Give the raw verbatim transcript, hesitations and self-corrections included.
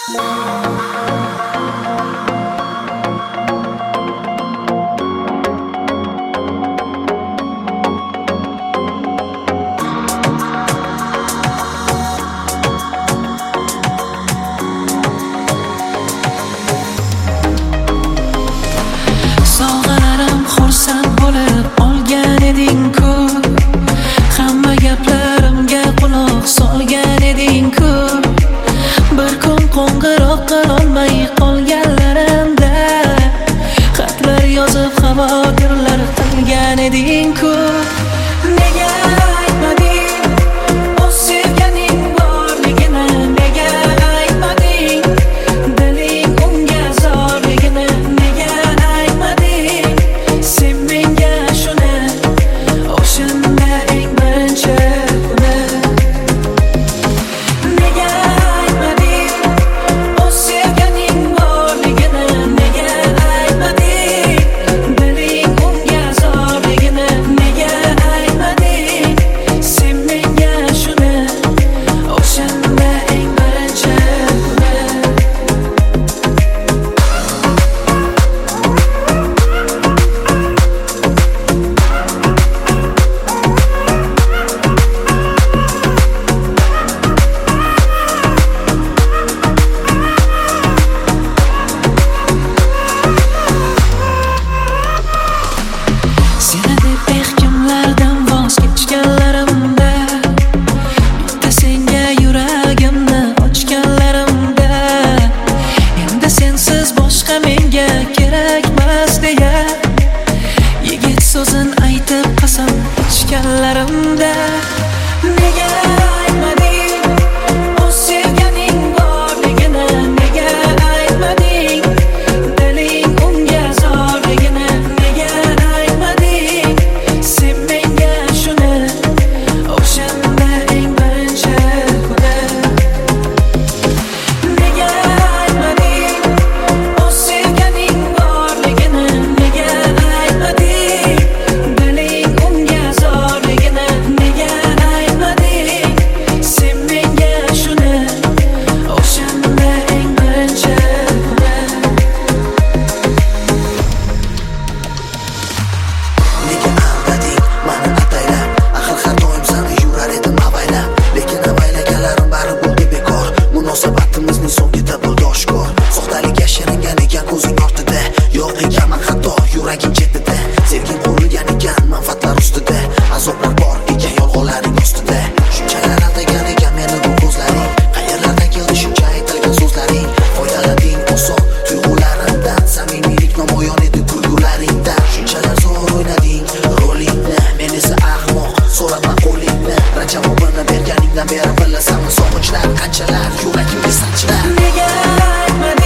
Sovg'alarim xursand bo'lib olgan eding-ku, hamma gaplarimga quloq solgan eding-ku. Bir kun qo'ng'iroq qilolmay qolganlarimda xatlar yozib xavotirlar qilgan eding-ku. Nega aytmading o'z sevganing borligini? Nega aytmading diling unga zorligini? Nega aytmading sen menga shuni o'shanda eng birinchi kuni? Nega aytmading o'z sevganing borligini? Nega aytmading diling unga zorligini? Nega aytmading sen menga shuni o'shanda eng birinchi kuni? Seni deb ehtimlardan voz kechganlarimda, bitta senga yuragimni ochganlarimda, endi sensiz boshqa menga kerakmas deya yigit so'zin aytib qasam ichganlarimda. Nega aytmading o'z sevganing borligini? Nega aytmading diling unga zorligini? Nega aytmading sen menga shuni o'shanda eng birinchi kuni? Nega aytmading o'z sevganing borligini? Nega aytmading diling unga zorligini? Nega aytmading sen menga shuni o'shanda eng birinchi kuni? Nega aldading mani ataylab? Axir har doim seni yurar edim avaylab. Lekin avaylaganlarim bari bo'ldi bekor. Munosabatimizning so'ngida bo'ldi oshkor. Soxtalik yashiringan ekan ko'zing ortida. Yo'q ekanman xato yuraging chetida. Sevging qurilgan ekan manfaatlar ustida. Azoblar bor ekan yolg'onlaring ustida. Shunchalar aldagan ekan meni bu ko'zlaring. Qayerlardan keldi shuncha aytilgan so'zlaring? Foydalanding oson tuyg'ularimdan. Samimiylik namoyon edi kulgularingdan. Shunchalar zo'r o'ynading rolingni, men esa ahmoq so'rama qo'lingni. Javobini berganingdan beri bilasanmi sog'inchlar qanchalar yuragimga sanchilar. Nega aytmading